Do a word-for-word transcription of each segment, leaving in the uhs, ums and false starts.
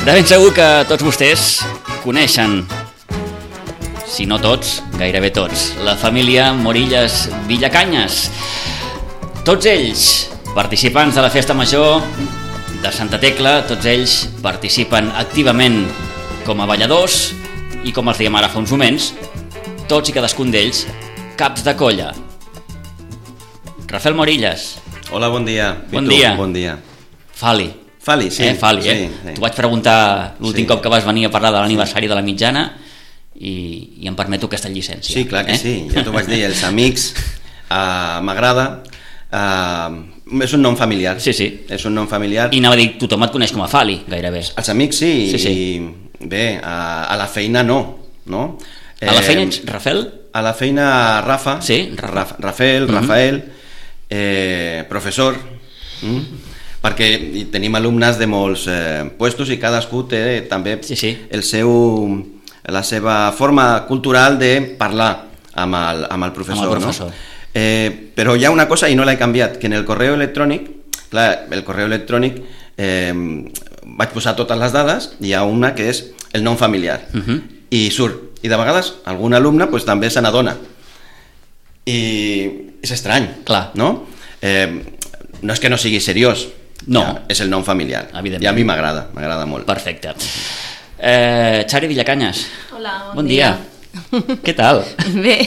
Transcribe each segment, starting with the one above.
De ben segur que tots vostès coneixen, si no tots, gairebé tots, la família Morillas Villacanyes. Tots ells participants de la Festa Major de Santa Tecla, tots ells participen activament com a balladors i, com els dèiem ara fa uns moments, tots i cadascun d'ells caps de colla. Rafael Morillas. Hola, bon dia. Bon dia. Bon dia. Fali. Fali, sí. Eh, Fali, eh? Sí, sí. T'ho vaig preguntar l'últim Sí. cop que vas venir a parlar de l'aniversari de la Mitjana i, i em permeto aquesta llicència. Sí, clar que eh? sí. Ja t'ho vaig dir, els amics, uh, m'agrada. Uh, és un nom familiar. Sí, sí. És un nom familiar. I anava a dir, tothom et coneix com a Fali, gairebé. Els amics sí, Sí, sí. i bé, a, a la feina no, no? A la feina Eh, ets Rafael? A la feina Rafa, Sí, Rafa. Raf, Rafael, Mhm. Rafael, eh, professor, mm? perquè hi tenim alumnes de molts eh, puestos i cadascú té també Sí, sí. el seu, la seva forma cultural de parlar amb el, amb el professor. Amb el professor. No? Eh, però hi ha una cosa, i no l'he canviat, que en el correu electrònic, clar, el correu electrònic eh, vaig posar totes les dades, i hi ha una que és el nom familiar, Mhm. i surt. I de vegades algun alumne pues, també se n'adona. I és estrany, Clar. no? Eh, no és que no sigui seriós, No. ja, és el nom familiar. Evidentment. I a mi m'agrada, m'agrada molt. Perfecte. Eh, Xari Villacanyes. Hola, bon, Bon dia. Què tal? Bé.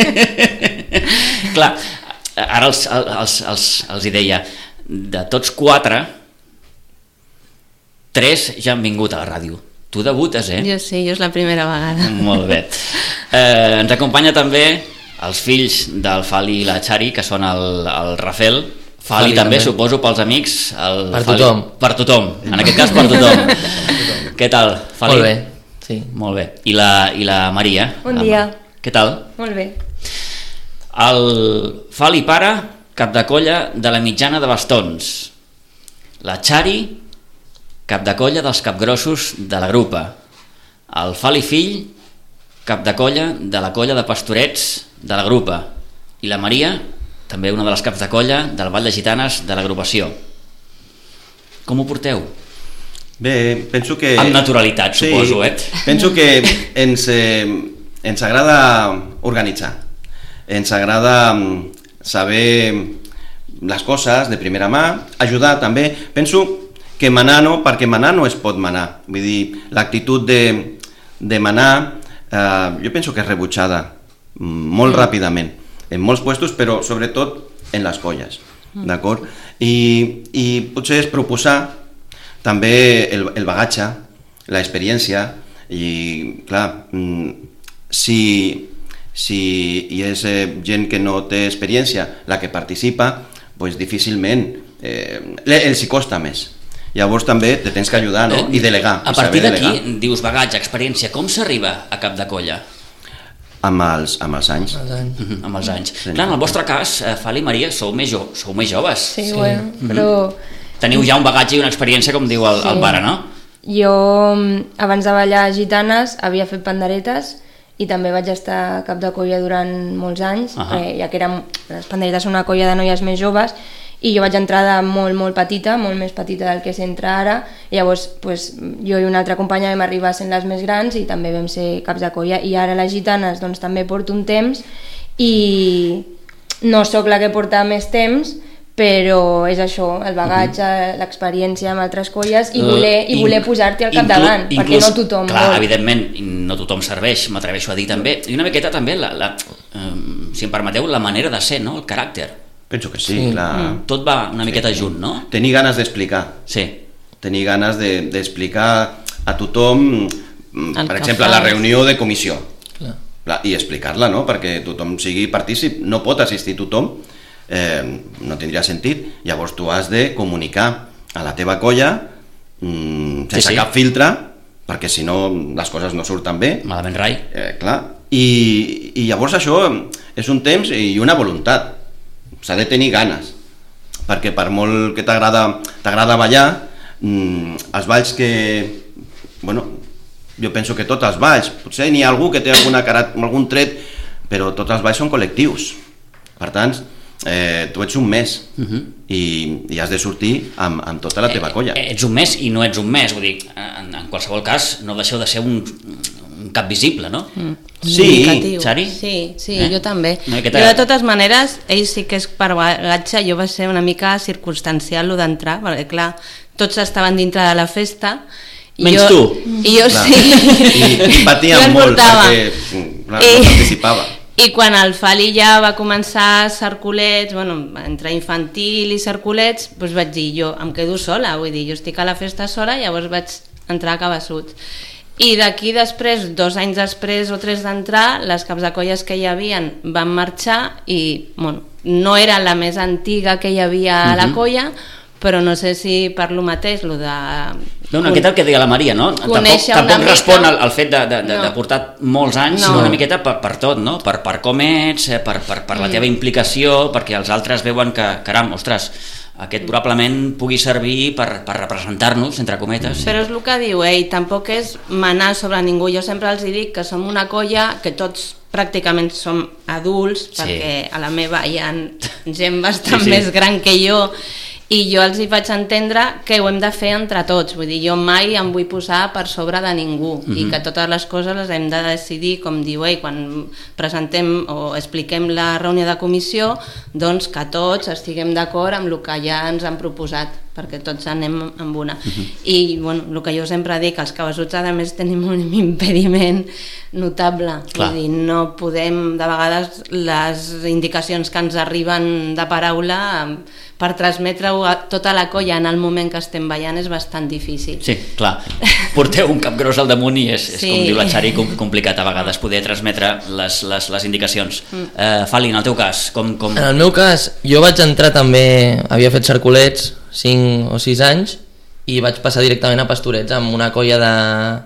Clar, ara els, els, els, els hi deia, de tots quatre, tres ja han vingut a la ràdio. Tu debutes, eh? Jo sí, jo és la primera vegada. Molt bé. Eh, ens acompanya també els fills del Fali i la Xari, que són el, el Rafael. Fali, Fali també, també. suposo, pels amics. El Per Fali. tothom. Per tothom, en aquest cas per tothom. Què tal, Fali? Molt bé, sí. Molt bé. I la, i la Maria? Bon La dia. Ma- Què tal? Molt bé. El Fali pare, cap de colla de la Mitjana de Bastons. La Xari, cap de colla dels capgrossos de la grupa. El Fali fill, cap de colla de la colla de pastorets de la grupa. I la Maria, també una de les caps de colla del Ball de Gitanes de l'agrupació. Com ho porteu? Bé, penso que... Amb naturalitat, suposo, eh? Penso que ens, eh, ens agrada organitzar. Ens agrada mm, saber les coses de primera mà, ajudar també. Penso que manar no, perquè manar no es pot manar. Vull dir, l'actitud de, de manar, eh, jo penso que és rebutjada mm, molt mm. ràpidament, en molts puestos, però sobretot en les colles, mm. d'acord? I, I potser és proposar també el, el bagatge, l'experiència, i clar, mm, si, si hi és eh, gent que no té experiència la que participa, pues difícilment eh, els hi costa més. Llavors també te tens que ajudar, no? I delegar. A i saber partir d'aquí, delegar. dius bagatge, experiència, com s'arriba a cap de colla? Amb els, amb els anys. Els anys. Mhm, amb els anys. Sí. Clar, en el vostre cas, eh, Fali i Maria, sou més, jo, sou més joves. Sí, Sí. bueno, Mhm. però Teniu ja un bagatge i una experiència, com diu el, Sí. el pare, no? jo mm, abans de ballar gitanes havia fet panderetes i també vaig estar a cap de colla durant molts anys, Ahà. eh, ja que érem, les panderetes són una colla de noies més joves, i jo vaig entrar de molt, molt petita, molt més petita del que s'entra ara, i llavors pues, jo i una altra companya vam arribar sent les més grans i també vam ser caps de colla, i ara les gitanes doncs, també porto un temps i no sóc la que porta més temps, però és això, el bagatge, uh-huh. l'experiència amb altres colles i voler, i voler posar-t'hi al capdavant, Inclu- perquè inclús- no tothom clar, vol. evidentment, no tothom serveix, m'atreveixo a dir també, i una miqueta també, la, la, eh, si em permeteu, la manera de ser, no? El caràcter. Penso que sí, Sí. clar. Mm. Tot va una miqueta Sí. junt, no? Tenir ganes d'explicar. Sí. Tenir ganes de- d'explicar a tothom, mm, El per que exemple, a la fas. reunió de comissió. Clar. Clar, i explicar-la, no? Perquè tothom sigui partícip, no pot assistir tothom, eh, no tindria sentit. Llavors tu has de comunicar a la teva colla mm, sense Sí, sí. cap filtre, perquè si no les coses no surten bé, Malament rai. eh, clar. I, i llavors això és un temps i una voluntat, s'ha de tenir ganes, perquè per molt que t'agrada t'agrada ballar, mm, els balls que, bueno, jo penso que tots els balls, potser n'hi ha algú que té alguna cara, algun tret, però tots els balls són col·lectius. Per tant, eh, tu ets un mes uh-huh. i, i has de sortir amb, amb tota la teva colla. Eh, ets un mes i no ets un mes, vull dir, en, en qualsevol cas no deixeu de ser un, un cap visible, no? Mm. Sí, Sari? Sí, sí, eh? jo també. No, jo de totes maneres, ell sí que és per bagatge, jo va ser una mica circumstancial lo d'entrar, perquè clar, tots estaven dintre de la festa. Menys jo, tu. I jo clar. sí. I, i patia molt perquè clar, I, no participava. I quan el Fali ja va començar cerculets, bueno, entre infantil i cerculets, doncs vaig dir, jo em quedo sola, vull dir, jo estic a la festa sola, llavors vaig entrar a Cabassuts. I d'aquí després, dos anys després o tres d'entrar, les caps de colles que hi havien van marxar i, bueno, no era la més antiga que hi havia a la colla, però no sé si per lo mateix, lo de... No, no, aquest el que deia la Maria, no? Tampoc, tampoc respon al, al fet de, de, de, no. de portar molts anys, no. sinó una miqueta per, per tot, no? Per, per com ets, per, per, per la teva implicació, perquè els altres veuen que, caram, ostres, aquest probablement pugui servir per, per representar-nos, entre cometes. Però és el que diu ell, tampoc és manar sobre ningú. Jo sempre els dic que som una colla que tots pràcticament som adults, sí. perquè a la meva hi ha gent bastant sí, sí. més gran que jo, i jo els hi faig entendre que ho hem de fer entre tots, vull dir, jo mai em vull posar per sobre de ningú mm-hmm. i que totes les coses les hem de decidir, com diu ell, quan presentem o expliquem la reunió de comissió, doncs que tots estiguem d'acord amb el que ja ens han proposat, perquè tots anem amb una. Mm-hmm. I bueno, el que jo sempre dic, els Cabassuts a més tenim un impediment notable, Clar. vull dir, no podem, de vegades les indicacions que ens arriben de paraula per transmetre-ho a tota la colla en el moment que estem ballant és bastant difícil. Sí, clar, porteu un cap gros al damunt i és, és sí. com diu la Xari, complicat a vegades poder transmetre les, les, les indicacions. Mm. Uh, Fali, en el teu cas, com, com... En el meu cas, jo vaig entrar també, havia fet cerculets cinc o sis anys i vaig passar directament a Pastorets amb una colla de,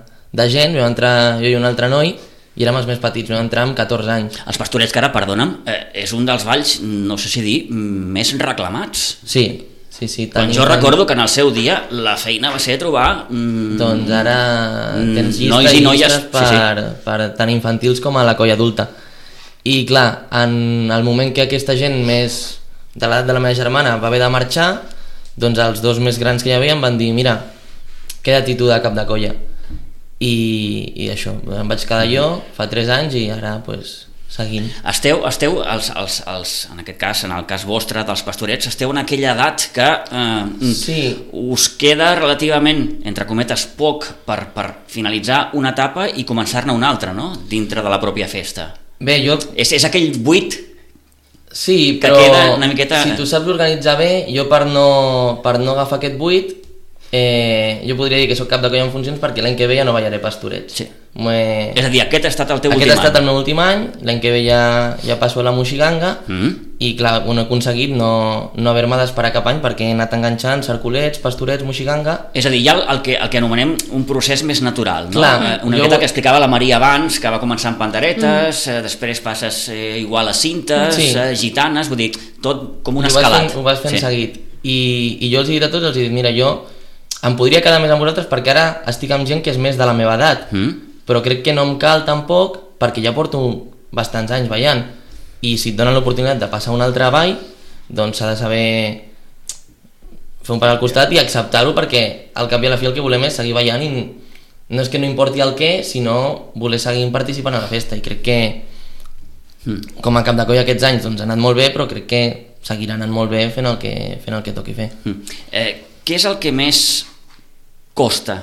de gent, vam entrar jo i un altre noi i érem els més petits, vam entrar amb catorze anys. Els Pastorets, que ara, perdona'm, eh, és un dels balls, no sé si dir, més reclamats. Sí, sí, sí. Quan jo recordo que en el seu dia la feina va ser trobar... Mm, doncs ara tens llistes nois i noies per, sí, sí. per tant infantils com a la colla adulta. I clar, en el moment que aquesta gent més de l'edat de la meva germana va haver de marxar, doncs els dos més grans que hi havia em van dir, mira, queda't tu de cap de colla. I, i això, em vaig quedar jo fa tres anys i ara pues, seguim. Esteu, esteu els, els, els, en aquest cas, en el cas vostre dels Pastorets, esteu en aquella edat que eh, sí. us queda relativament, entre cometes, poc per, per finalitzar una etapa i començar-ne una altra, no? Dintre de la pròpia festa. Bé, jo... És, és aquell buit sí, que però queda una miqueta... si tu saps organitzar bé, jo per no, per no agafar aquest buit Eh, jo podria dir que soc cap de colla en funcions perquè l'any que ve ja no ballaré Pastorets. Sí. Me... És a dir, aquest ha estat el teu aquest últim any. Aquest ha estat el meu últim any, l'any que ve ja, ja passo a la Moixiganga mm. i clar, ho he aconseguit no, no haver-me d'esperar cap any perquè he anat enganxant cerculets, Pastorets, Moixiganga. És a dir, hi ha el que, el que anomenem un procés més natural, no? Clar, una jo... miqueta que explicava la Maria abans, que va començar amb panderetes, mm. eh, després passes eh, igual a cintes, sí. eh, gitanes, vull dir, tot com un I escalat. Ho vas fent sí. seguit I, i jo els he dit a tots, els he dit, mira, jo em podria quedar més amb vosaltres perquè ara estic amb gent que és més de la meva edat, mm. però crec que no em cal tampoc perquè ja porto bastants anys ballant i si et donen l'oportunitat de passar un altre ball doncs s'ha de saber fer un pas al costat i acceptar-ho perquè al cap i a la fi el que volem és seguir ballant i no és que no importi el què, sinó voler seguir participant a la festa i crec que mm. com a cap de colla aquests anys doncs ha anat molt bé però crec que seguirà anant molt bé fent el que, fent el que toqui fer. Mm. Eh, què és el que més costa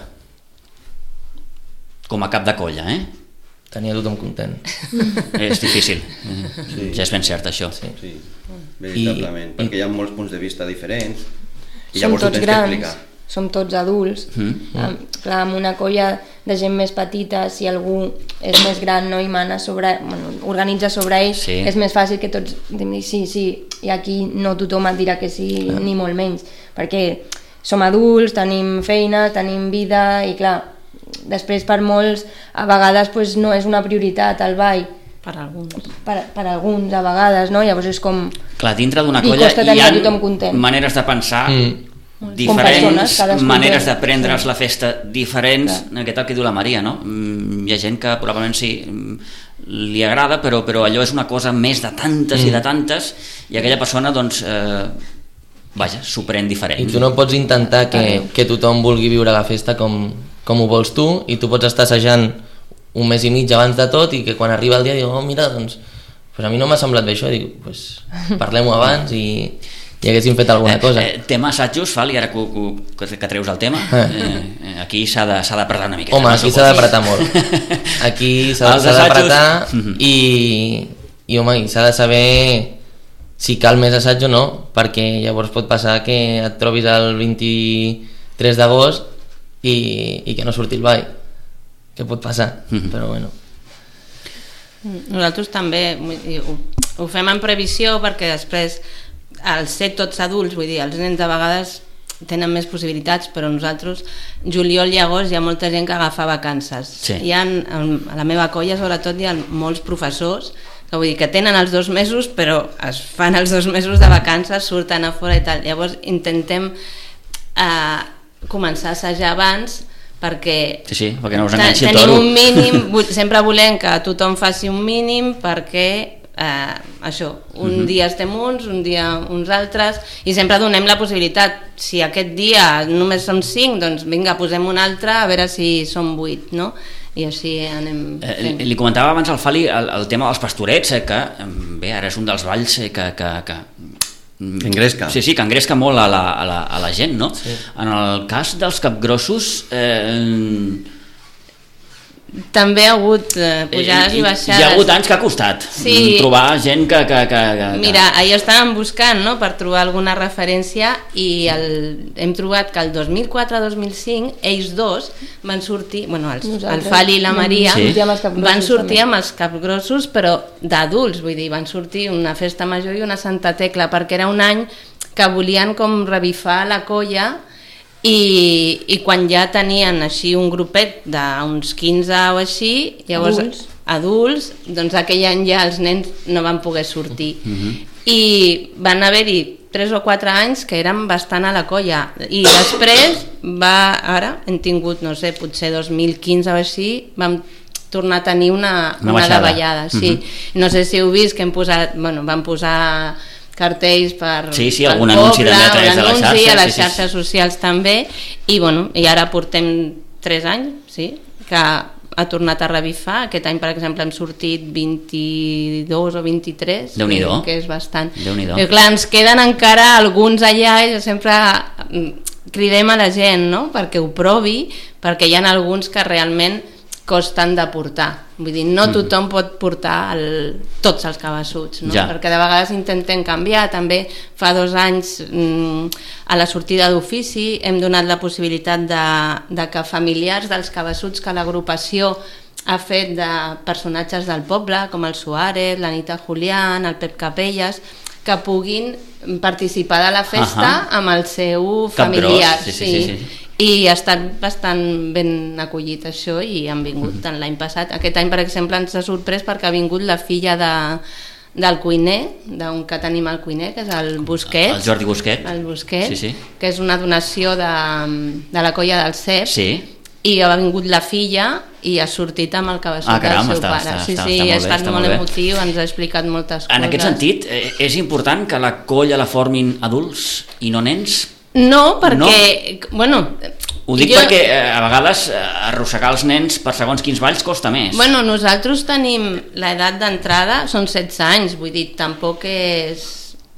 com a cap de colla, eh? Tenir a tothom content. És difícil, sí. ja és ben cert això. Sí, sí. Veritablement, I, perquè hi ha molts punts de vista diferents i som llavors ho tots tens grans, que explicar. Som tots adults, mm. amb, clar, amb una colla de gent més petita, si algú és més gran no hi mana sobre, bueno, organitza sobre ell, sí. és més fàcil que tots diguin sí, sí, i aquí no tothom et dirà que sí, ah. ni molt menys, perquè som adults, tenim feina, tenim vida i clar, després per molts a vegades pues, no és una prioritat el ball per alguns per, per alguns a vegades, no? Llavors és com clar, dintre d'una colla hi ha maneres de pensar mm. diferents, maneres de prendre's sí. la festa diferents, clar. Aquest el que diu la Maria, no? Hi ha gent que probablement sí li agrada, però, però allò és una cosa més de tantes mm. i de tantes, i aquella persona, doncs, eh, vaja, s'ho pren diferent. I tu no pots intentar que, que tothom vulgui viure la festa com, com ho vols tu, i tu pots estar assajant un mes i mig abans de tot, i que quan arriba el dia diu, oh, mira, doncs, pues a mi no m'ha semblat bé això, dic, pues, parlem-ho abans i, i haguéssim fet alguna cosa. Eh, eh, tema assajos, Fali, ara que, que, que treus el tema, eh, aquí s'ha d'apretar una miqueta. Home, aquí s'ha d'apretar molt. Aquí s'ha d'apretar i, i, home, s'ha de saber si cal més assaig o no, perquè llavors pot passar que et trobis el vint-i-tres d'agost i, i que no surti el ball, que pot passar, mm-hmm. però bueno. Nosaltres també ho, ho fem en previsió, perquè després al ser tots adults, vull dir, els nens de vegades tenen més possibilitats, però nosaltres, juliol i agost, hi ha molta gent que agafa vacances. Sí. Hi ha, a la meva colla sobretot hi ha molts professors que vull dir que tenen els dos mesos, però es fan els dos mesos de vacances, surten a fora i tal. Llavors intentem eh, començar a assajar abans, perquè, sí, sí, perquè no us enganxi el tenim toro. un mínim, sempre volem que tothom faci un mínim, perquè eh, això, un uh-huh. dia estem uns, un dia uns altres, i sempre donem la possibilitat, si aquest dia només som cinc, doncs vinga, posem un altre, a veure si som vuit, no? I així anem fent. Eh, li comentava abans al Fali el, el tema dels pastorets, eh, que bé, ara és un dels balls eh, que, que, que que engresca. Sí, sí, que engresca molt a la, a la, a la gent, no? Sí. En el cas dels capgrossos, eh, també ha hagut eh, pujades i, i baixades. Hi ha hagut anys que ha costat sí. trobar gent que, que, que, que... Mira, ahir estàvem buscant, no?, per trobar alguna referència, i el, hem trobat que el dos mil quatre dos mil cinc ells dos van sortir, bueno, els, el Fali i la Maria sí. van sortir amb els capgrossos, però d'adults, vull dir, van sortir una festa major i una Santa Tecla, perquè era un any que volien com revifar la colla. I, i quan ja tenien així un grupet d'uns quinze o així, llavors adults, adults doncs aquell any ja els nens no van poder sortir. Uh-huh. I van haver-hi tres o quatre anys que eren bastant a la colla, i després va, ara hem tingut, no sé, potser dos mil quinze o així, vam tornar a tenir una, una, una davallada, sí. Uh-huh. No sé si heu vist que hem posat, bueno, vam posar cartells per sí, sí, algun anunci també a través de les xarxes, a les sí, xarxes sí, socials també, i bueno, i ara portem tres anys, sí, que ha tornat a revifar. Aquest any, per exemple, hem sortit vint-i-dos o vint-i-tres, Déu-n'hi-do, que és bastant. Déu-n'hi-do. I clar, ens queden encara alguns allà, i sempre cridem a la gent, no?, perquè ho provi, perquè hi ha alguns que realment costen de portar. Vull dir, no tothom pot portar el, tots els cabassuts, no? Ja. Perquè de vegades intentem canviar. També fa dos anys mmm, a la sortida d'ofici hem donat la possibilitat de, de que familiars dels cabassuts que l'agrupació ha fet de personatges del poble, com el Suárez, l'Anita Julián, el Pep Capelles, que puguin participar de la festa uh-huh. amb el seu familiar. Sí, sí, sí, sí, sí. I ha estat bastant ben acollit això, i han vingut mm-hmm. tant l'any passat. Aquest any, per exemple, ens ha sorprès perquè ha vingut la filla de, del cuiner, d'un que tenim al cuiner, que és el Busquet. El Jordi Busquet. El Busquet, sí, sí. Que és una donació de, de la colla del C E P. Sí. I ha vingut la filla i ha sortit amb el cabeçut ah, caram, del seu està, pare. Està, sí, està, sí, està ha estat molt, molt, molt molt emotiu, ens ha explicat moltes coses. En aquest sentit, és important que la colla la formin adults i no nens? No, perquè... No. Bueno, ho dic jo... perquè a vegades arrossegar els nens per segons quins balls costa més. Bueno, nosaltres tenim l'edat d'entrada, són setze anys, vull dir, tampoc és...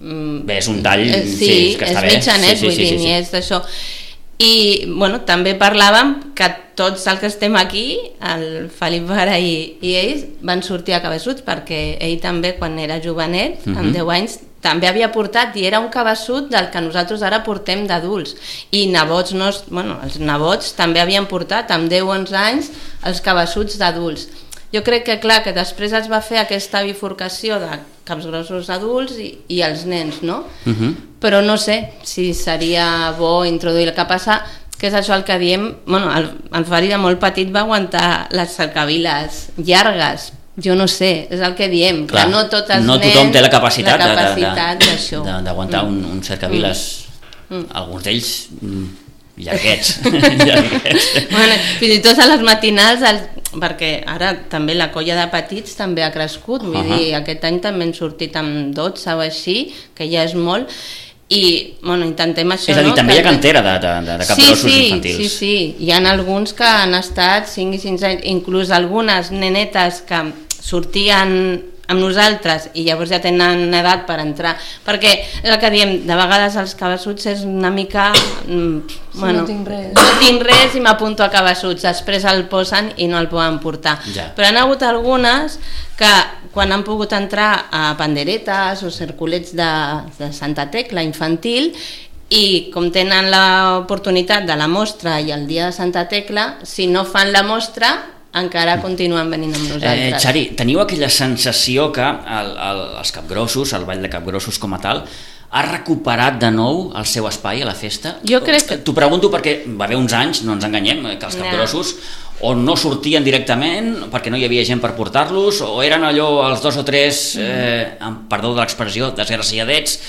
Bé, és un tall, sí, sí, que està bé. És mitjanet, sí, sí, vull sí, dir, sí, sí. ni és d'això. I, bueno, també parlàvem que tots els que estem aquí, el Felip Vara i, i ells, van sortir a cabassuts, perquè ell també, quan era jovenet, uh-huh. amb deu anys, també havia portat, i era un cabeçut del que nosaltres ara portem d'adults, i nebots, no, bueno, els nebots també havien portat amb deu o onze anys els cabeçuts d'adults. Jo crec que clar, que després es va fer aquesta bifurcació de capgrossos adults i, i els nens, no? Uh-huh. Però no sé si seria bo introduir el que passa, que és això el que diem, bueno, el, el Fari de molt petit va aguantar les cercaviles llargues, jo no sé, és el que diem, clar, que no tots els no nens... tothom té la capacitat, la capacitat d'això. D'aguantar mm. un, un cercaviles, mm. alguns d'ells llarguets. llarguets. Bueno, fins i tot a les matinals, el, perquè ara també la colla de petits també ha crescut, vull uh -huh. dir, aquest any també hem sortit amb dotze o així, que ja és molt, i bueno, intentem això, és a dir, no? també que... hi ha cantera de, de, de capgrossos sí, sí, infantils. sí, sí, hi ha alguns que han estat cinc i sis anys, inclús algunes nenetes que sortien amb nosaltres i llavors ja tenen edat per entrar, perquè és el que diem, de vegades els cabassuts és una mica mm, sí, bueno, no tinc res no tinc res i m'apunto a cabassuts, després el posen i no el poden portar, ja. Però han hagut algunes que quan han pogut entrar a panderetes o circulets de, de Santa Tecla infantil, i com tenen l'oportunitat de la mostra i el dia de Santa Tecla, si no fan la mostra encara continuen venint amb nosaltres. Eh, Xari, teniu aquella sensació que el, el, els capgrossos, el ball de capgrossos com a tal, ha recuperat de nou el seu espai a la festa? Jo crec que... T'ho pregunto perquè va haver uns anys, no ens enganyem, que els capgrossos o no sortien directament perquè no hi havia gent per portar-los, o eren allò els dos o tres, eh, amb perdó de l'expressió, desgraciadets.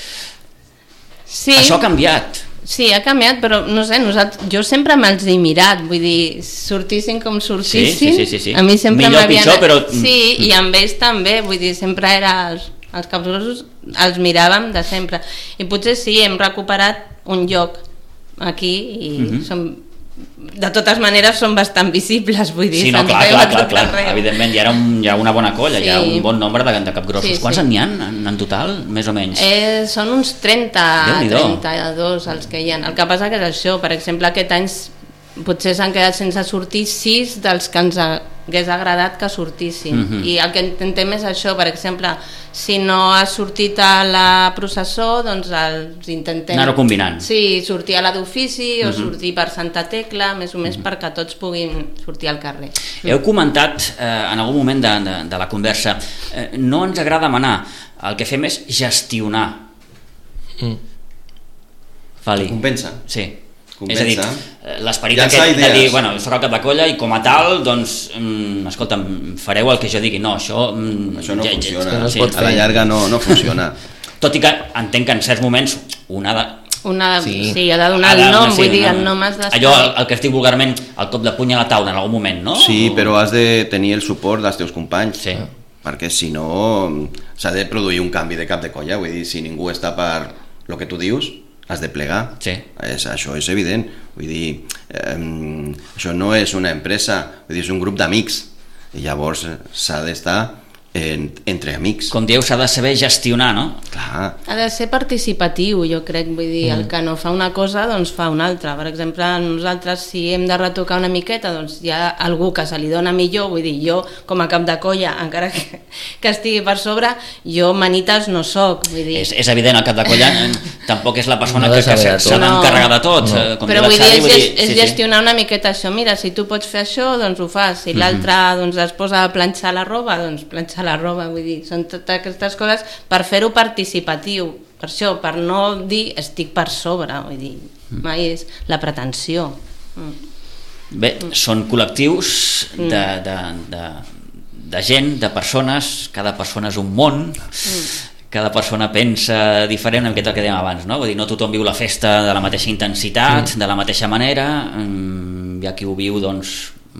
Sí. Això ha canviat. Sí, ha canviat, però no sé, nosaltres, jo sempre me'ls he mirat, vull dir, sortissin com sortissin, sí, sí, sí, sí. a mi sempre millor m'havien... pitjor, però... Sí, i amb ells també, vull dir, sempre era els, els capgrossos, els miràvem de sempre, i potser sí, hem recuperat un lloc aquí i mm-hmm. som... de totes maneres són bastant visibles, vull dir, sí, no, clar, clar, clar, clar. Evidentment hi ha, un, hi ha una bona colla, sí. Hi ha un bon nombre de, de capgrossos. Sí, Quants sí. n'hi ha en, en total, més o menys? Eh, són uns trenta, trenta-dos els que hi ha. El que passa que és això, per exemple, aquest any potser s'han quedat sense sortir sis dels que ens hagués agradat que sortissin. Mm-hmm. I el que intentem és això, per exemple, si no ha sortit a la processó, doncs els intentem... Anar-ho combinant. Sí, sortir a la d'ofici mm-hmm. o sortir per Santa Tecla, més o més mm-hmm. perquè tots puguin sortir al carrer. Heu comentat eh, en algun moment de, de, de la conversa, eh, no ens agrada manar, el que fem és gestionar. Mm. Fali. Compensa. Sí. Compensa. És a dir, l'esperit aquest de dir, bueno, soc el cap de colla i com a tal, doncs, mm, escolta'm, fareu el que jo digui. No, això... Mm, això no ja, funciona, ja, no sí, a la llarga no, no funciona. Tot i que entenc que en certs moments una de... Una, sí. sí, ha de donar el nom, sí, vull dir, el nom has d'estar... Allò, el, el que es diu vulgarment, el cop de puny a la taula en algun moment, no? Sí, però has de tenir el suport dels teus companys. Sí. Perquè si no s'ha de produir un canvi de cap de colla, vull dir, si ningú està per el que tu dius, has de plegar. Sí. És, això és evident. Vull dir, eh, això no és una empresa, vull dir, és un grup d'amics. I llavors s'ha d'estar en, entre amics. Com dieu, s'ha de saber gestionar, no? Clar. Ha de ser participatiu, jo crec, vull dir, mm. el que no fa una cosa, doncs fa una altra. Per exemple, nosaltres, si hem de retocar una miqueta, doncs hi ha algú que se li dona millor, vull dir, jo, com a cap de colla, encara que, que estigui per sobre, jo manites no soc, vull dir... És, és evident, el cap de colla tampoc és la persona no que, que s'ha d'encarregar de tot. No. Com però vull dir, és, vull dir, és sí, gestionar sí. una miqueta això. Mira, si tu pots fer això, doncs ho fas. Si mm-hmm. l'altre doncs, es posa a planxar la roba, doncs planxar la roba, vull dir, són totes aquestes coses per fer-ho participatiu, per això, per no dir estic per sobre, vull dir, mai és la pretensió. Mm. Bé, mm. són col·lectius de, de, de, de gent, de persones, cada persona és un món, mm. cada persona pensa diferent, en aquest el que dèiem abans, no? Vull dir, no tothom viu la festa de la mateixa intensitat, mm. de la mateixa manera, hi ha qui ho viu, doncs,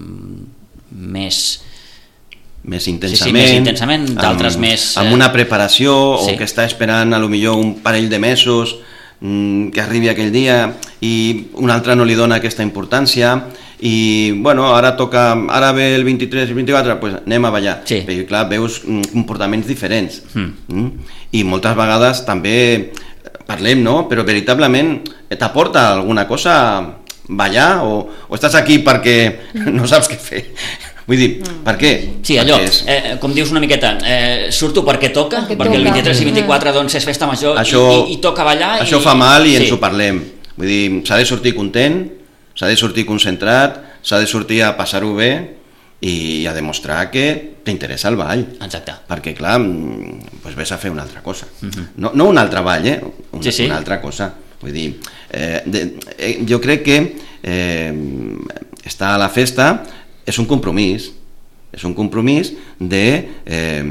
més... més intensament, sí, sí, més intensament, d'altres més... Amb una preparació, sí. o que està esperant a lo millor un parell de mesos mmm, que arribi aquell dia i un altre no li dona aquesta importància i, bueno, ara toca, ara ve el vint-i-tres i el vint-i-quatre, pues anem a ballar. Sí. Perquè, clar, veus comportaments diferents. Mm. Mm? I moltes vegades també parlem, no? Però veritablement t'aporta alguna cosa ballar o, o estàs aquí perquè no saps què fer? Vull dir, mm. per què? Sí, allò, és... eh, com dius una miqueta, eh, surto perquè toca, perquè, perquè el vint-i-tres i vint-i-quatre doncs és festa major això, i, i, i toca ballar. Això i... fa mal i sí. ens ho parlem. Vull dir, s'ha de sortir content, s'ha de sortir concentrat, s'ha de sortir a passar-ho bé i a demostrar que t'interessa el ball. Exacte. Perquè, clar, doncs ves a fer una altra cosa. Mm-hmm. No, no un altre ball, eh? Una, sí, sí. una altra cosa. Vull dir, eh, de, eh, jo crec que eh, estar a la festa és un compromís, és un compromís de eh,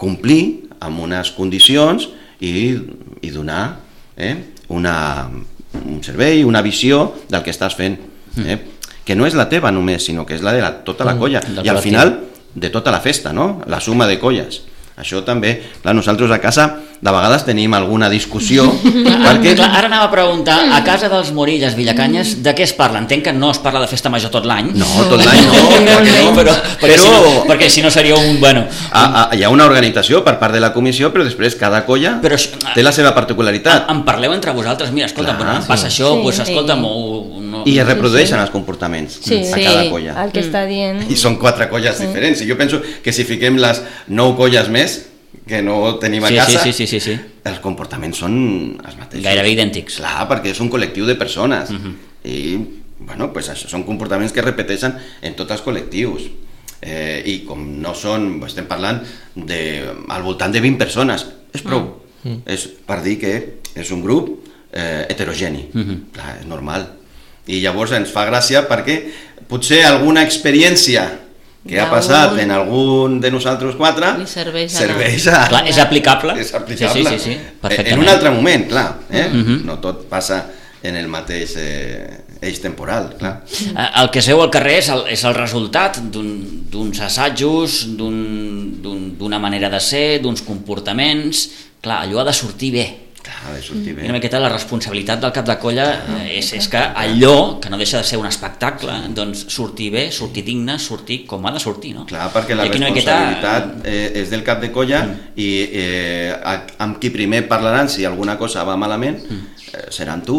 complir amb unes condicions i, i donar eh, una, un servei, una visió del que estàs fent, eh? Que no és la teva només, sinó que és la de la, tota la colla, mm, i al final de tota la festa, no? La suma de colles. Això també, clar, nosaltres a casa de vegades tenim alguna discussió perquè... Clar, ara anava a preguntar, a casa dels Morilles Villacanyes, de què es parla? Entenc que no es parla de festa major tot l'any. No, tot l'any no, perquè no, però, perquè, però... si no, perquè si no seria un... Bueno, a, a, hi ha una organització per part de la comissió, però després cada colla però, té la seva particularitat. En, en parleu entre vosaltres, mira, escolta, Clar, bueno, em passa sí. això, Sí, pues, sí. escolta, no, no... I es reprodueixen els comportaments Sí, a sí, cada colla. el que està dient. I són quatre colles diferents. I jo penso que si fiquem les nou colles més que no tenim a Sí, casa, sí, sí, sí, sí. els comportaments són els mateixos. Gairebé idèntics. Clar, perquè és un col·lectiu de persones. Mhm. I, bueno, pues això són comportaments que es repeteixen en tots els col·lectius. Eh, I com no són, estem parlant de, al voltant de vint persones, és prou. Mm. És per dir que és un grup eh, heterogeni. Mhm. Clar, és normal. I llavors ens fa gràcia perquè potser alguna experiència que ha passat en algun de nosaltres quatre Li serveix a serveix a... Clar, és aplicable. És aplicable. Sí, sí, sí, sí, perfectament. En un altre moment, clar. Eh? Mhm. No tot passa en el mateix eh, eix temporal, clar. Eh, El que es veu al carrer és el, és el resultat d'un- d'uns assajos, d'un- d'un- d'una manera de ser, d'uns comportaments. Clar, allò ha de sortir bé. Clar, ha de sortir I bé. una miqueta la responsabilitat del cap de colla eh, és, és que allò, que no deixa de ser un espectacle, doncs sortir bé, sortir digne, sortir com ha de sortir, no? Clar, perquè la I aquí una miqueta- responsabilitat eh, és del cap de colla i eh, a- amb qui primer parlaran si alguna cosa va malament eh, seran tu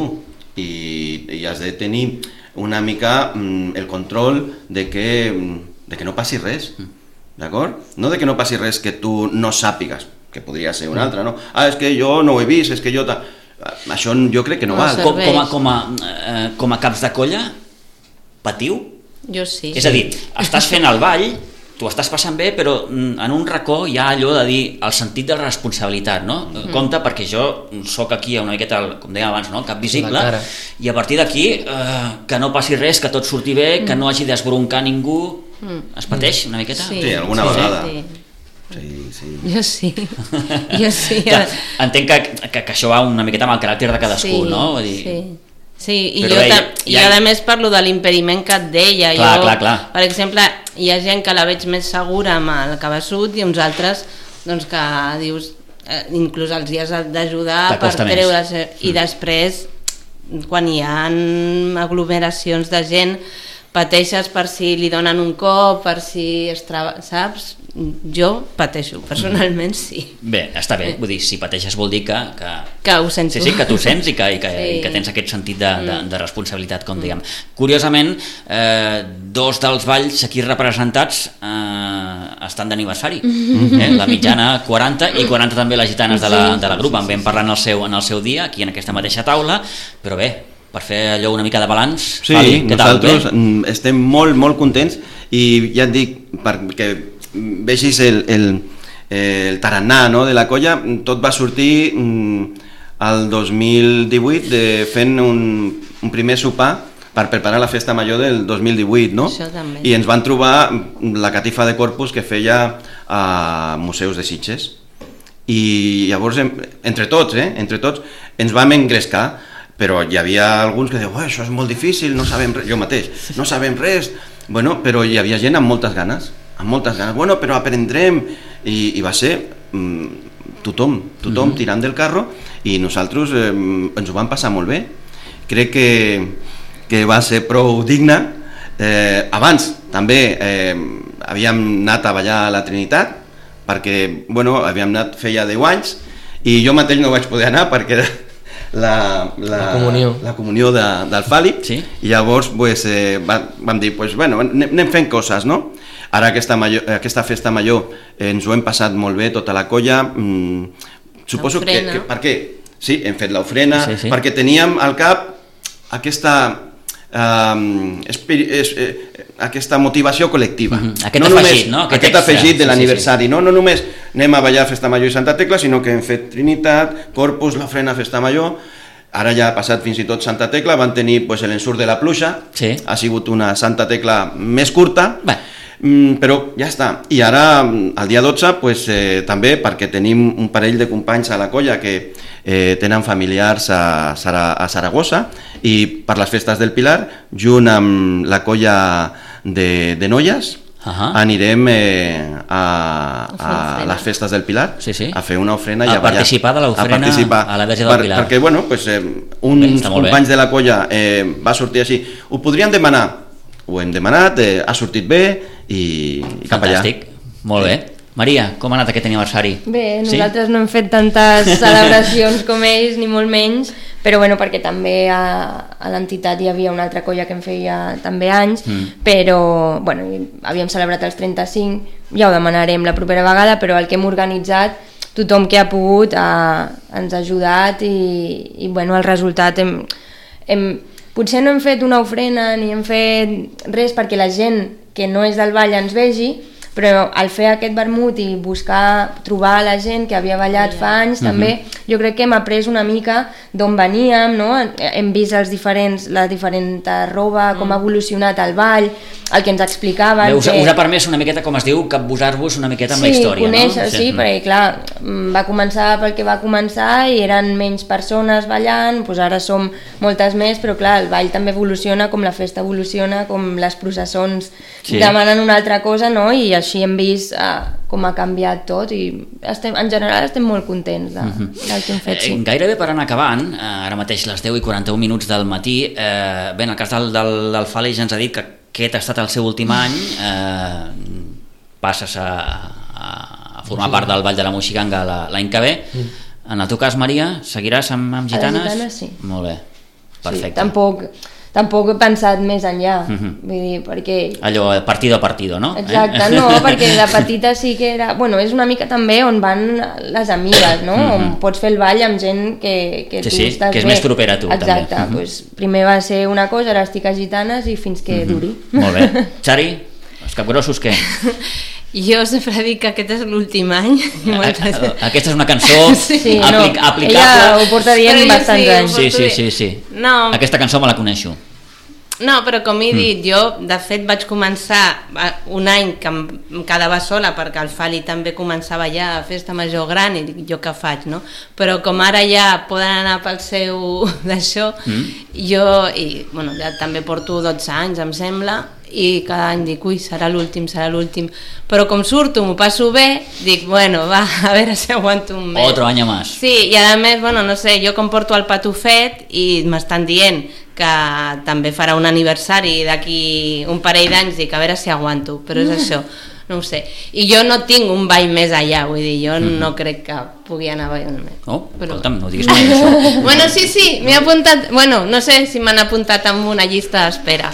i, i has de tenir una mica mm, el control de que, mm, de que no passi res, d'acord? No de que no passi res que tu no sàpigues, que podria ser una altra, no? Ah, és que jo no ho he vist, és que jo... Ta... Això jo crec que no No val. serveix. Com, com, a, com, a, eh, com a caps de colla, patiu? Jo sí. És a dir, estàs fent el ball, tu estàs passant bé, però mm, en un racó hi ha allò de dir el sentit de la responsabilitat, no? Mm. Compte, perquè jo sóc aquí una miqueta, el, com dèiem abans, no? El cap visible, La cara. i a partir d'aquí eh, que no passi res, que tot surti bé, mm. que no hagi d'esbroncar ningú, mm. es pateix una miqueta? Sí, Sí, alguna sí, vegada. sí. Sí, sí. Jo sí. Jo sí. Clar, entenc que, que, que això va una miqueta amb el caràcter de cadascú, sí, no? Vull dir, Sí. Sí, i Però jo, bé, ta- hi ha- i a més parlo de l'impediment que et deia. Clar, jo, clar, clar. Per exemple, hi ha gent que la veig més segura amb el cabeçut i uns altres doncs, que dius, eh, inclús els dies d'ajudar per T'acosta més. treure's. I després, quan hi ha aglomeracions de gent, pateixes per si li donen un cop, per si es traba, saps? Jo pateixo, personalment sí. Bé, està bé, vull dir, si pateixes vol dir que... que... Que ho sento. Sí, sí, que tu sents i que, i que, Sí. i que tens aquest sentit de, de, de responsabilitat, com diguem. Curiosament, eh, dos dels balls aquí representats eh, estan d'aniversari. Eh? La mitjana quaranta i quaranta també les gitanes de la, de la grup. En vam parlar en el, seu, en el seu dia, aquí en aquesta mateixa taula, però bé, per fer allò una mica de balanç, Sí, Fali, què tal? nosaltres Bé? mm, estem molt, molt contents i ja et dic, perquè vegis el, el, el tarannà, no, de la colla, tot va sortir mm, el dos mil divuit de fent un, un primer sopar per preparar la festa major del dos mil divuit, no? Això també. I ens van trobar la catifa de Corpus que feia a Museus de Sitges. I llavors, em- entre tots, eh, entre tots, ens vam engrescar, però hi havia alguns que diuen, això és molt difícil, no sabem res, jo mateix, no sabem res, bueno, però hi havia gent amb moltes ganes, amb moltes ganes, bueno, però aprendrem, i, i va ser mm, tothom, tothom Mhm. tirant del carro, i nosaltres eh, ens ho vam passar molt bé, crec que, que va ser prou digne. Eh, abans també eh, havíem anat a ballar a la Trinitat, perquè bueno, havíem anat feia deu anys i jo mateix no vaig poder anar perquè era la, la, La comunió. la comunió de, del Fali, Sí. i llavors pues, eh, va, vam dir pues, bueno, anem, anem fent coses, no? Ara aquesta, major, aquesta festa major eh, ens ho hem passat molt bé tota la colla, mm, suposo que, L'ofrena. que per què? Sí, hem fet l'ofrena, Sí, sí. perquè teníem al cap aquesta um, espiri, es, eh, aquesta motivació col·lectiva. Mhm. Aquest afegit, no? Aquest Aquest, extra. afegit de Sí, l'aniversari. Sí, sí. No, no només anem a ballar Festa Major i Santa Tecla, sinó que hem fet Trinitat, Corpus, l'ofrena, Festa Major. Ara ja ha passat fins i tot Santa Tecla, van tenir pues, l'ensurt de la pluja, Sí. ha sigut una Santa Tecla més curta, Bé. Mm, però ja està. I ara, mm, el dia dotze, pues, eh, també, perquè tenim un parell de companys a la colla que eh, tenen familiars a, Sara, a Saragossa i per les festes del Pilar, junt amb la colla de, de noies, uh-huh. anirem eh, a, a les festes del Pilar sí, sí. a fer una ofrena a i a ballar. Participar de l'ofrena a, a la Verge del per, Pilar. Perquè, bueno, pues, eh, uns bé, companys de la colla eh, va sortir així. Ho podrien demanar, ho hem demanat, eh, ha sortit bé i, i cap allà. Fantàstic, molt bé. Maria, com ha anat aquest aniversari? Bé, sí? nosaltres no hem fet tantes celebracions com ells, ni molt menys, però bueno, perquè també a, a l'entitat hi havia una altra colla que em feia també anys, mm. però bueno, havíem celebrat els trenta-cinc, ja ho demanarem la propera vegada, però el que hem organitzat, tothom que ha pogut ha, ens ha ajudat i, i bueno, el resultat hem, hem, potser no hem fet una ofrena ni hem fet res perquè la gent que no és del ball ens vegi, però al fer aquest vermut i buscar trobar la gent que havia ballat fa anys, uh-huh. també jo crec que hem après una mica d'on veníem, no? Hem vist els diferents, la diferent roba, com ha evolucionat el ball, el que ens explicaven. Bé, us, que... us ha permès una miqueta, com es diu, capbussar-vos una miqueta amb sí, la història, conèixer, no? Sí, sí, perquè clar, va començar pel que va començar i eren menys persones ballant, doncs ara som moltes més, però clar, el ball també evoluciona, com la festa evoluciona, com les processons sí. demanen una altra cosa, no? I així hem vist eh, com ha canviat tot i estem, en general estem molt contents de, uh-huh. del que hem fet. Sí. Eh, gairebé per anar acabant, eh, ara mateix les deu i quaranta-un minuts del matí, eh, bé, en el cas del, del, del Fali ja ens ha dit que aquest ha estat el seu últim any, eh, passes a, a, a formar part del Ball de la Moixiganga l'any que ve. Mm. En el teu cas, Maria, seguiràs amb, amb gitanes? A les gitanes, sí. Molt bé, perfecte. Sí, tampoc, tampoc he pensat més enllà, mm-hmm. vull dir, perquè... Allò, partido a partido, no? Exacte, eh? no, perquè de petita sí que era... Bueno, és una mica també on van les amigues, no? Mm-hmm. On pots fer el ball amb gent que, que sí, tu sí, estàs que és bé. més propera a tu, exacte, també. Exacte, mm-hmm. pues, primer va ser una cosa, ara estic a gitanes i fins que mm-hmm. duri. Molt bé. Xari, els capgrossos què? Jo sempre dic que aquest és l'últim any. Aquesta és una cançó sí, apli no, aplicable. Ella ho porta dient sí, bastants anys. Sí, sí, sí, sí. No. Aquesta cançó me la coneixo. No, però com he dit, jo de fet vaig començar un any que em quedava sola perquè el Fali també començava ja a festa major gran i dic, jo què faig, no? Però com ara ja poden anar pel seu d'això, mm. jo i, bueno, ja també porto dotze anys, em sembla, i cada any dic, ui, serà l'últim, serà l'últim, però com surto, m'ho passo bé, dic, bueno, va, a veure si aguanto un mes. Otro año más. Sí, i a més, bueno, no sé, jo com porto el patufet i m'estan dient que també farà un aniversari d'aquí un parell d'anys, dic, a veure si aguanto, però és això, no ho sé. I jo no tinc un ball més allà, vull dir, jo mm. no crec que pugui anar a ballar més. Oh, però... escolta'm, no diguis mai això. Bueno, sí, sí, m'he apuntat, bueno, no sé si m'han apuntat en una llista d'espera.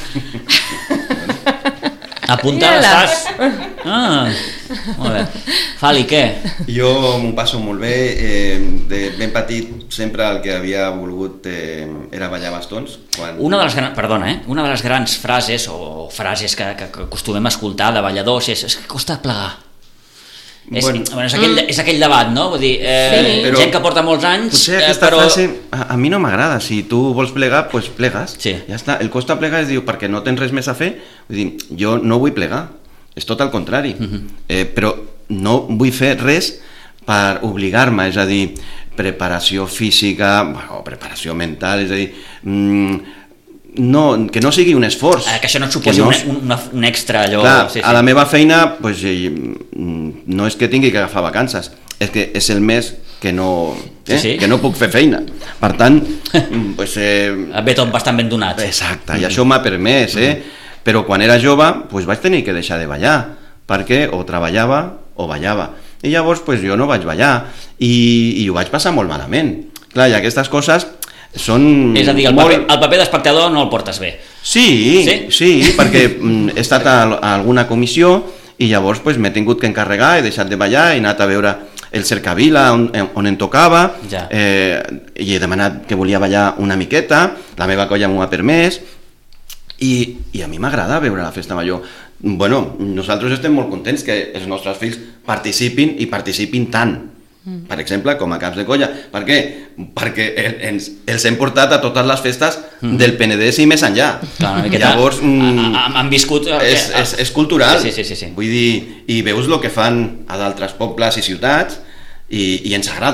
Apuntada estàs? Ah, molt bé. Fali, què? Jo m'ho passo molt bé. Eh, de ben petit sempre el que havia volgut eh, era ballar bastons. Quan... Una de les grans, perdona, eh? Una de les grans frases o frases que, que, que acostumem a escoltar de balladors és, és que costa plegar. És, bueno, bueno, és, aquell, és aquell debat, no? Vull dir, eh, sí, però gent que porta molts anys... Potser aquesta eh, però... frase a, a mi no m'agrada. Si tu vols plegar, doncs pues plegues. Sí. Ja està. El costa plegar es diu perquè no tens res més a fer. Vull dir, jo no vull plegar. És tot el contrari. Uh-huh. eh, però no vull fer res per obligar-me, és a dir, preparació física o preparació mental, és a dir... Mm, no, que no sigui un esforç, eh, que això no et suposi no... un, un, un extra allò. Clar, sí, sí. A la meva feina pues, no és que tingui que agafar vacances, és que és el mes que no, eh? sí, sí. que no puc fer feina, per tant pues, eh... ve tot bastant ben donat. Exacte, i això m'ha permès, eh? Però quan era jove pues, vaig tenir que deixar de ballar perquè o treballava o ballava i llavors pues, jo no vaig ballar i, i ho vaig passar molt malament. Clar, i aquestes coses són... És a dir, el molt... paper, el paper d'espectador no el portes bé. Sí, sí, sí perquè he estat a, a alguna comissió i llavors pues, m'he tingut que encarregar, he deixat de ballar, he anat a veure el Cercavila on, on em tocava, ja. eh, i he demanat que volia ballar una miqueta, la meva colla m'ho ha permès, i, i a mi m'agrada veure la festa major. Bueno, nosaltres estem molt contents que els nostres fills participin i participin tant. Per exemple, com a caps de colla. Per què? Perquè ens, els hem portat a totes les festes mm. del Penedès i més enllà. Clar, llavors mm, han viscut és, és, és cultural. Sí, sí, sí, sí. Vull dir, i veus el que fan a d'altres pobles i ciutats i, i ens agrada,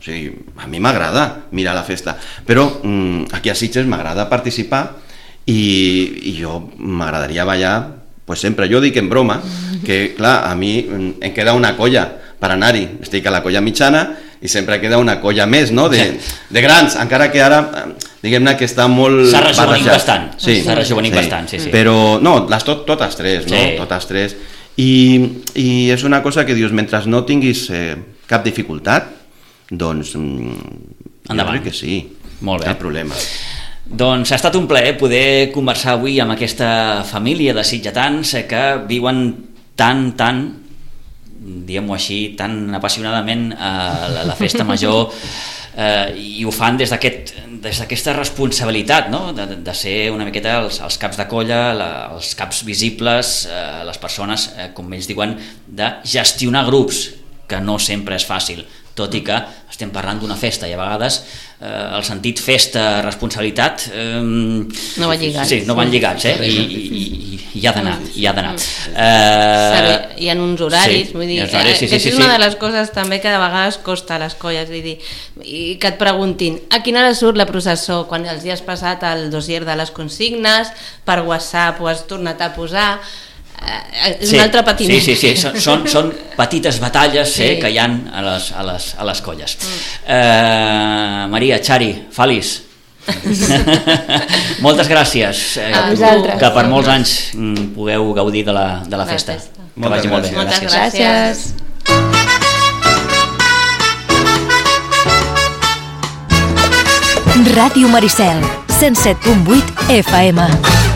O sigui, a mi m'agrada mirar la festa, però mm, aquí a Sitges m'agrada participar i, i jo m'agradaria ballar, pues sempre, jo dic en broma, que clar, a mi em queda una colla per anar-hi, estic a la colla mitjana i sempre queda una colla més, no?, de, de grans, encara que ara, diguem-ne que està molt... S'ha rejuvenit bastant, sí, s'ha rejuvenit sí, bastant, sí, sí. Però, no, les tot, totes tres, no?, Sí. totes tres, i, i és una cosa que dius, mentre no tinguis eh, cap dificultat, doncs, mm, endavant. jo crec que sí, Molt bé. cap problema. Doncs ha estat un plaer poder conversar avui amb aquesta família de sitgetans que viuen tan, tan, diguem-ho així, tan apassionadament a la, la festa major eh, i ho fan des d'aquest des d'aquesta responsabilitat, no? de, de ser una miqueta els, els caps de colla, la, els caps visibles, eh, les persones, eh, com ells diuen, de gestionar grups, que no sempre és fàcil, tot i que estem parlant d'una festa i a vegades eh, el sentit festa, responsabilitat eh, no van lligats, sí, no van lligats eh? I, i, i, i ha d'anar i ha d'anar eh, hi ha uns horaris, sí, vull dir, horaris, sí, sí, que sí, és una sí. de les coses també que de vegades costa a les colles, vull dir, i que et preguntin a quina hora surt la processó, quan els hi has passat el dossier de les consignes, per WhatsApp ho has tornat a posar. Eh, és sí, un altre patiment. sí, sí, sí. Són, són petites batalles sí. eh, que hi ha a les, a les, a les colles. Mm. eh, Maria, Xari, Falis, moltes gràcies, eh, A vosaltres. que per molts anys mm, pugueu gaudir de la, de la festa, festa. que vagi molt bé. Moltes Gràcies. Ràdio Maricel, cent set punt vuit F M.